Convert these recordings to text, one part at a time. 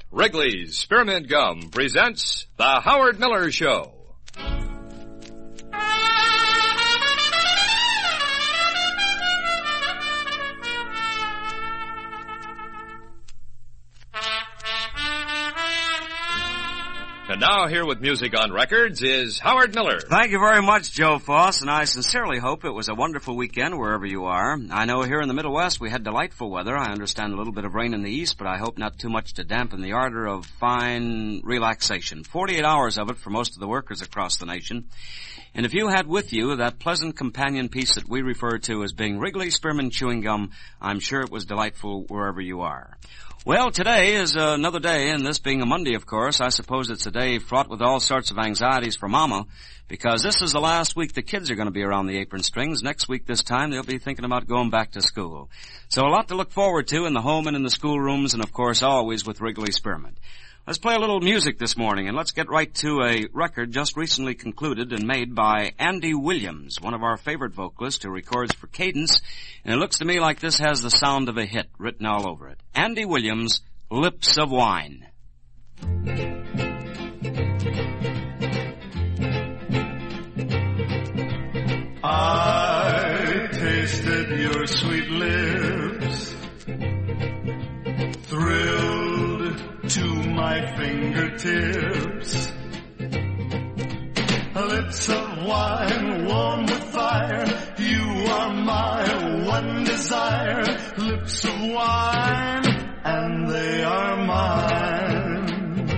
Wrigley's Spearmint Gum presents The Howard Miller Show. And now, here with music on records is Howard Miller. Thank you very much, Joe Foss, and I sincerely hope it was a wonderful weekend wherever you are. I know here in the Middle West we had delightful weather. I understand a little bit of rain in the east, but I hope not too much to dampen the ardor of fine relaxation. 48 hours of it for most of the workers across the nation. And if you had with you that pleasant companion piece that we refer to as being Wrigley Spearmint Chewing Gum, I'm sure it was delightful wherever you are. Well, today is another day, and this being a Monday, of course, I suppose it's a day fraught with all sorts of anxieties for Mama, because this is the last week the kids are going to be around the apron strings. Next week this time, they'll be thinking about going back to school. So a lot to look forward to in the home and in the schoolrooms, and of course always with Wrigley Spearmint. Let's play a little music this morning, and let's get right to a record just recently concluded and made by Andy Williams, one of our favorite vocalists who records for Cadence, and it looks to me like this has the sound of a hit written all over it. Andy Williams, Lips of Wine. I tasted your sweet lips, thrilled to my fingertips. Lips of wine warm with fire, you are my one desire. Lips of wine, and they are mine.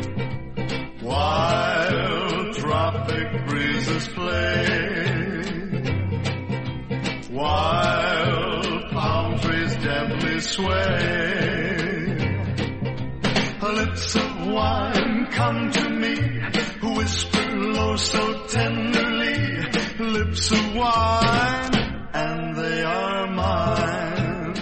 While tropic breezes play, while palm trees gently sway, lips of wine come to me, whisper low so tenderly. Lips of wine, and they are mine.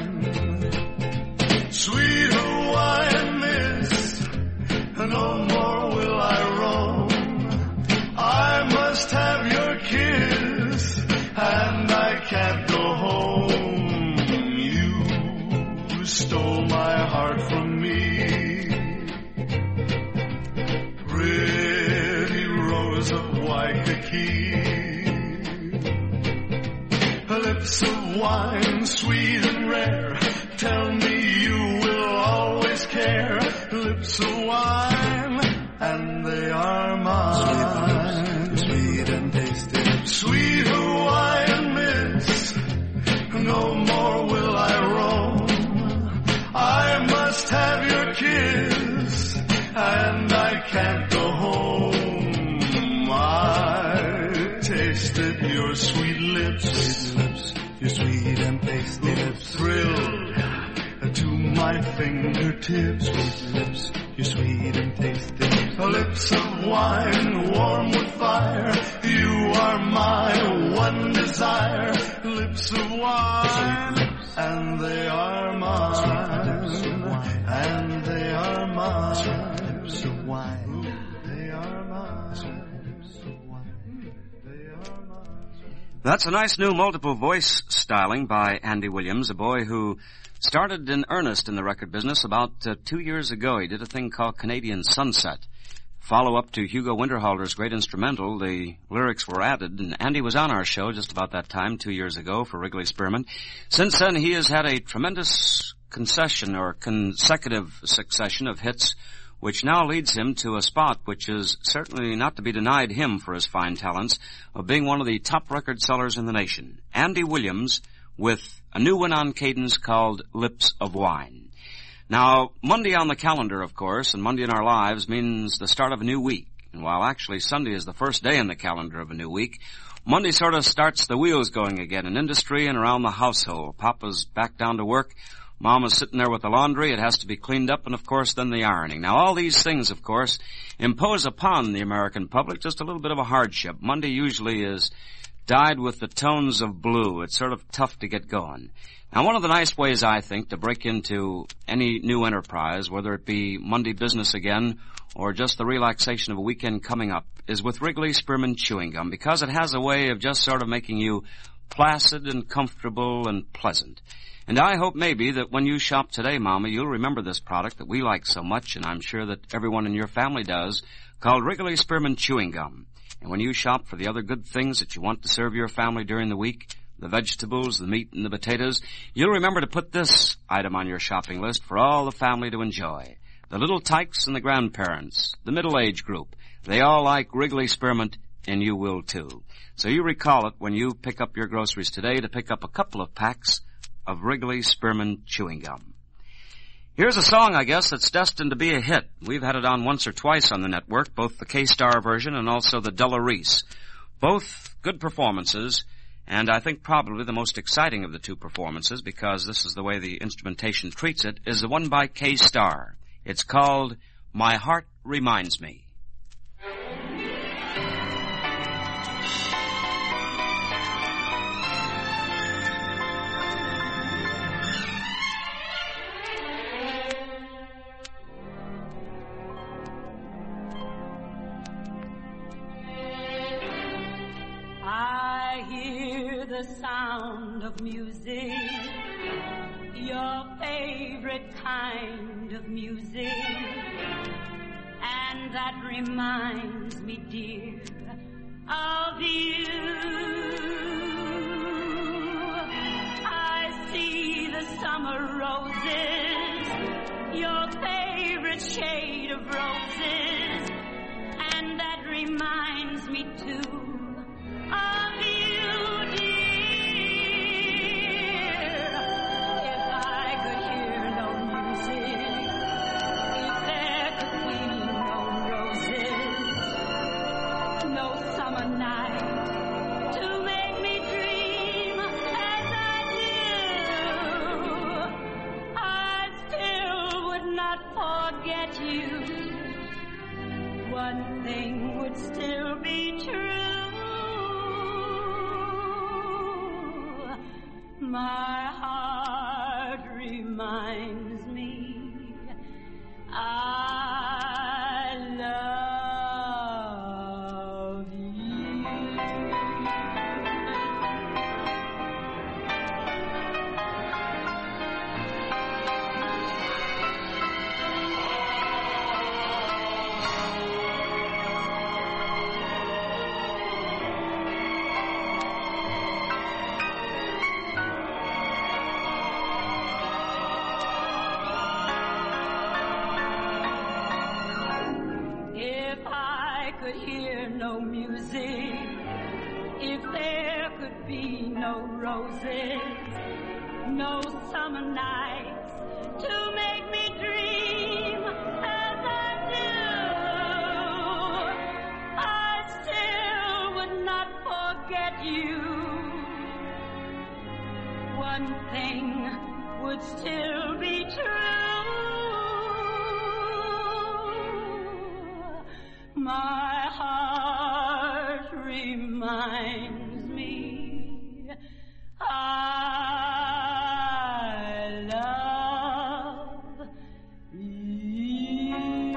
Sweet Hawaiian miss, no more will I roam. I must have your kiss, and I can't go home. You stole my heart from me, pretty rose of Waikiki. Lips of wine, sweet and rare, tell me you will always care. Lips of wine, and they are mine. Sweet and tasty, sweet Hawaiian miss, no more will I roam. I must have your kiss, and I can't go home. I tasted your sweet lips, your sweet and tasty lips, thrilled to my fingertips. Sweet lips, your sweet and tasty lips. Lips of wine warm with fire, you are my one desire. Lips of wine, and they are mine, and they are mine. Lips of wine, they are mine. Lips of wine, they are mine. That's a nice new multiple voice styling by Andy Williams, a boy who started in earnest in the record business about 2 years ago. He did a thing called Canadian Sunset. Follow-up to Hugo Winterhalter's great instrumental, the lyrics were added, and Andy was on our show just about that time 2 years ago for Wrigley Spearmint. Since then, he has had a tremendous consecutive succession of hits, which now leads him to a spot which is certainly not to be denied him for his fine talents of being one of the top record sellers in the nation. Andy Williams with a new one on Cadence called Lips of Wine. Now, Monday on the calendar, of course, and Monday in our lives means the start of a new week. And while actually Sunday is the first day in the calendar of a new week, Monday sort of starts the wheels going again in industry and around the household. Papa's back down to work. Mama's sitting there with the laundry. It has to be cleaned up, and, of course, then the ironing. Now, all these things, of course, impose upon the American public just a little bit of a hardship. Monday usually is dyed with the tones of blue. It's sort of tough to get going. Now, one of the nice ways, I think, to break into any new enterprise, whether it be Monday business again or just the relaxation of a weekend coming up, is with Wrigley Spearmint Chewing Gum, because it has a way of just sort of making you placid and comfortable and pleasant. And I hope maybe that when you shop today, Mama, you'll remember this product that we like so much, and I'm sure that everyone in your family does, called Wrigley Spearmint Chewing Gum. And when you shop for the other good things that you want to serve your family during the week, the vegetables, the meat, and the potatoes, you'll remember to put this item on your shopping list for all the family to enjoy. The little tykes and the grandparents, the middle-age group, they all like Wrigley Spearmint, and you will too. So you recall it when you pick up your groceries today to pick up a couple of packs of Wrigley Spearmint Chewing Gum. Here's a song, I guess, that's destined to be a hit. We've had it on once or twice on the network, both the K-Star version and also the Della Reese. Both good performances, and I think probably the most exciting of the two performances, because this is the way the instrumentation treats it, is the one by K-Star. It's called My Heart Reminds Me. The sound of music, your favorite kind of music, and that reminds me, dear, of you. I see the summer roses, your favorite shade of roses, and that reminds me too of you, dear. One thing would still be true. My heart reminds me I love you. Hear no music, if there could be no roses, no summer nights to make me dream as I do, I still would not forget you. One thing would still be true. My heart reminds me I love you.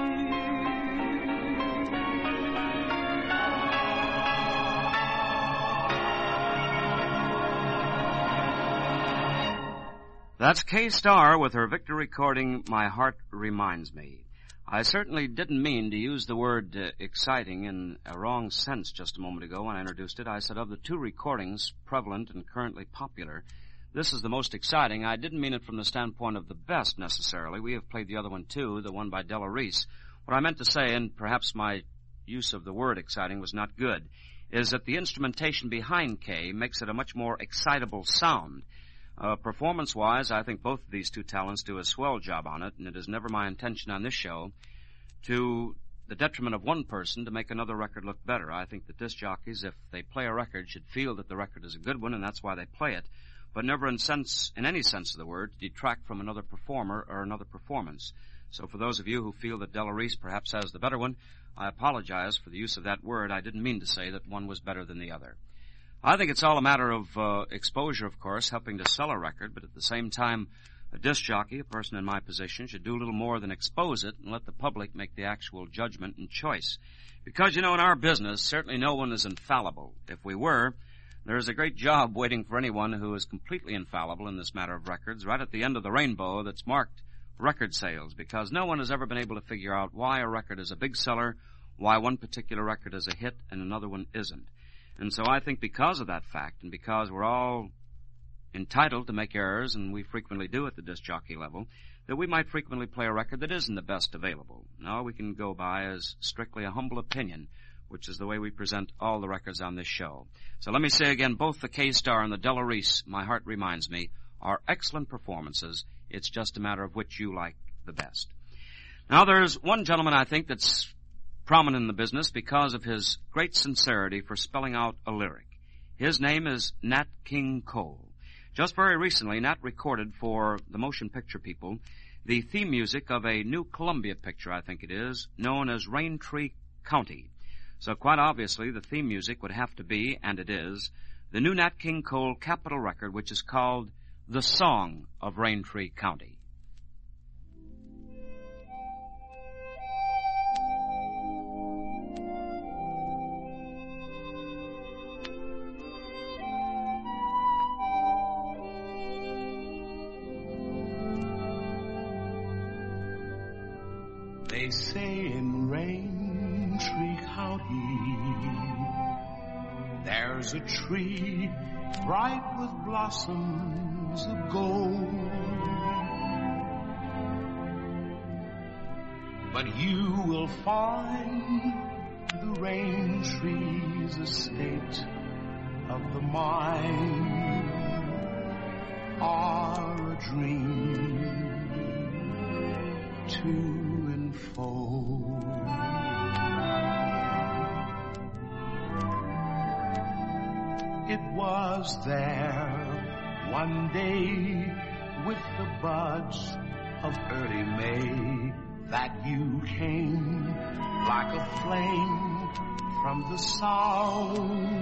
That's K-Star with her Victor recording, My Heart Reminds Me. I certainly didn't mean to use the word exciting in a wrong sense just a moment ago when I introduced it. I said of the two recordings prevalent and currently popular, this is the most exciting. I didn't mean it from the standpoint of the best necessarily. We have played the other one too, the one by Della Reese. What I meant to say, and perhaps my use of the word exciting was not good, is that the instrumentation behind Kay makes it a much more excitable sound. Performance-wise, I think both of these two talents do a swell job on it, and it is never my intention on this show to the detriment of one person to make another record look better. I think that disc jockeys, if they play a record, should feel that the record is a good one, and that's why they play it, but never in any sense of the word, detract from another performer or another performance. So for those of you who feel that Della Reese perhaps has the better one, I apologize for the use of that word. I didn't mean to say that one was better than the other. I think it's all a matter of exposure, of course, helping to sell a record, but at the same time, a disc jockey, a person in my position, should do a little more than expose it and let the public make the actual judgment and choice. Because, in our business, certainly no one is infallible. If we were, There is a great job waiting for anyone who is completely infallible in this matter of records right at the end of the rainbow that's marked record sales, because no one has ever been able to figure out why a record is a big seller, why one particular record is a hit and another one isn't. And so I think because of that fact, and because we're all entitled to make errors, and we frequently do at the disc jockey level, that we might frequently play a record that isn't the best available. No, we can go by as strictly a humble opinion, which is the way we present all the records on this show. So let me say again, both the K-Star and the Della Reese, My Heart Reminds Me, are excellent performances. It's just a matter of which you like the best. Now, there's one gentleman I think that's prominent in the business because of his great sincerity for spelling out a lyric. His name is Nat King Cole. Just very recently, Nat recorded for the motion picture people the theme music of a new Columbia picture, I think it is, known as Raintree County. So quite obviously, the theme music would have to be, and it is, the new Nat King Cole Capitol record, which is called The Song of Raintree County. They say in Raintree County there's a tree bright with blossoms of gold, but you will find the Raintree's a state of the mind are a dream to unfold. It was there one day with the buds of early May that you came like a flame from the south,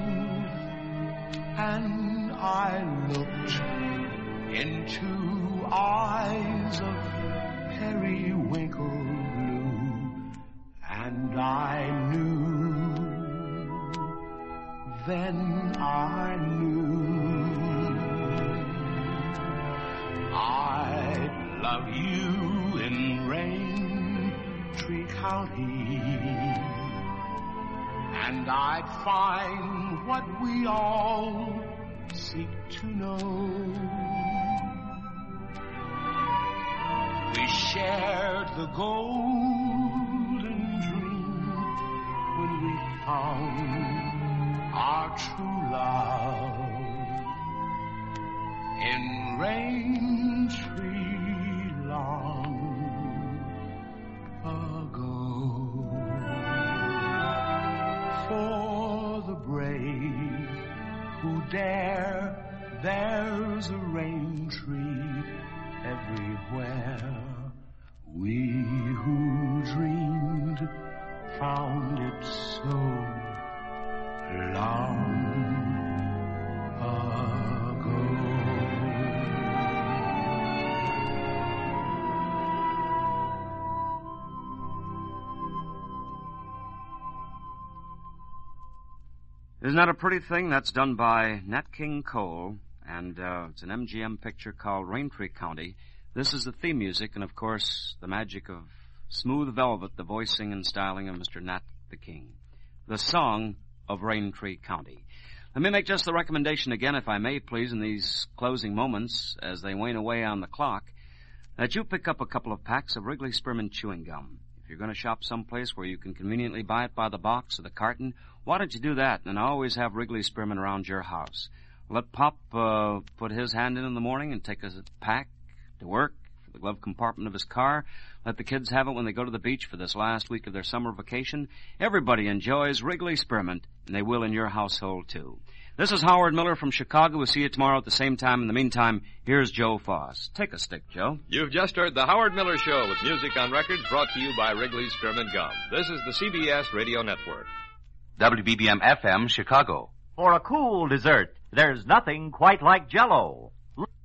and I looked into eyes of periwinkle blue, and I knew, then I knew I'd love you in Raintree County, and I'd find what we all seek to know. We shared the golden dream when we found our true love in Raintree long ago. For the brave who dare, there's a Raintree everywhere. We who dreamed found it so long ago. Isn't that a pretty thing? That's done by Nat King Cole, and it's an MGM picture called Raintree County. This is the theme music, and of course, the magic of Smooth Velvet, the voicing and styling of Mr. Nat the King. The Song of Raintree County. Let me make just the recommendation again, if I may, please, in these closing moments as they wane away on the clock, that you pick up a couple of packs of Wrigley Spearmint chewing gum. If you're going to shop someplace where you can conveniently buy it by the box or the carton, why don't you do that and always have Wrigley Spearmint around your house? Let Pop put his hand in the morning and take a pack to work for the glove compartment of his car. Let the kids have it when they go to the beach for this last week of their summer vacation. Everybody enjoys Wrigley Spearmint, and they will in your household, too. This is Howard Miller from Chicago. We'll see you tomorrow at the same time. In the meantime, here's Joe Foss. Take a stick, Joe. You've just heard the Howard Miller Show with music on records brought to you by Wrigley Spearmint Gum. This is the CBS Radio Network. WBBM-FM, Chicago. For a cool dessert, there's nothing quite like Jell-O.